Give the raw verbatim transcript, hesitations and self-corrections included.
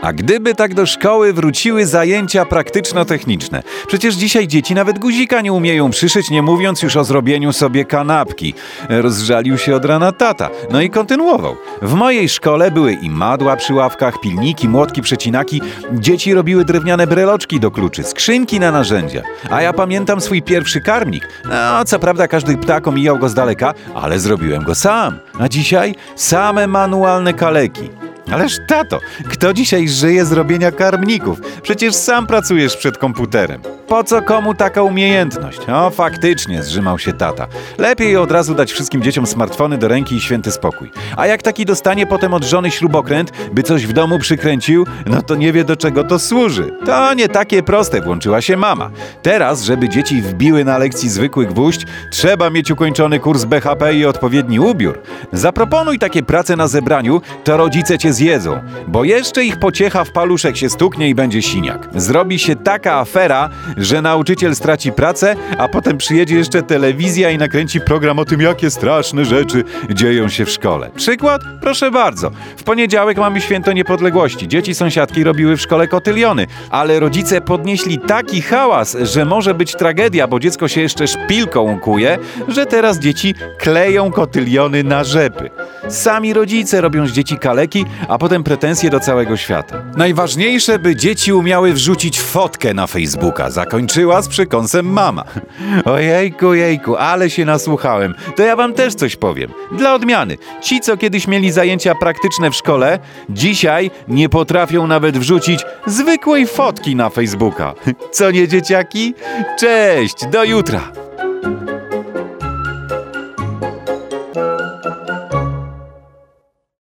A gdyby tak do szkoły wróciły zajęcia praktyczno-techniczne? Przecież dzisiaj dzieci nawet guzika nie umieją przyszyć, nie mówiąc już o zrobieniu sobie kanapki. Rozżalił się od rana tata. No i kontynuował. W mojej szkole były i madła przy ławkach, pilniki, młotki, przecinaki. Dzieci robiły drewniane breloczki do kluczy, skrzynki na narzędzia. A ja pamiętam swój pierwszy karmnik. No, co prawda każdy ptak omijał go z daleka, ale zrobiłem go sam. A dzisiaj same manualne kaleki. Ależ tato, kto dzisiaj żyje z robienia karmników? Przecież sam pracujesz przed komputerem. Po co komu taka umiejętność? O, faktycznie, zrzymał się tata. Lepiej od razu dać wszystkim dzieciom smartfony do ręki i święty spokój. A jak taki dostanie potem od żony śrubokręt, by coś w domu przykręcił, no to nie wie, do czego to służy. To nie takie proste, włączyła się mama. Teraz, żeby dzieci wbiły na lekcji zwykły gwóźdź, trzeba mieć ukończony kurs B H P i odpowiedni ubiór. Zaproponuj takie prace na zebraniu, to rodzice cię zjedzą, bo jeszcze ich pociecha w paluszek się stuknie i będzie siniak. Zrobi się taka afera, że nauczyciel straci pracę, a potem przyjedzie jeszcze telewizja i nakręci program o tym, jakie straszne rzeczy dzieją się w szkole. Przykład? Proszę bardzo. W poniedziałek mamy Święto Niepodległości. Dzieci sąsiadki robiły w szkole kotyliony, ale rodzice podnieśli taki hałas, że może być tragedia, bo dziecko się jeszcze szpilką kuje, że teraz dzieci kleją kotyliony na rzepy. Sami rodzice robią z dzieci kaleki, a potem pretensje do całego świata. Najważniejsze, by dzieci umiały wrzucić fotkę na Facebooka. Zakończyła z przekąsem mama. Ojejku, jejku, ale się nasłuchałem. To ja wam też coś powiem. Dla odmiany. Ci, co kiedyś mieli zajęcia praktyczne w szkole, dzisiaj nie potrafią nawet wrzucić zwykłej fotki na Facebooka. Co nie, dzieciaki? Cześć, do jutra!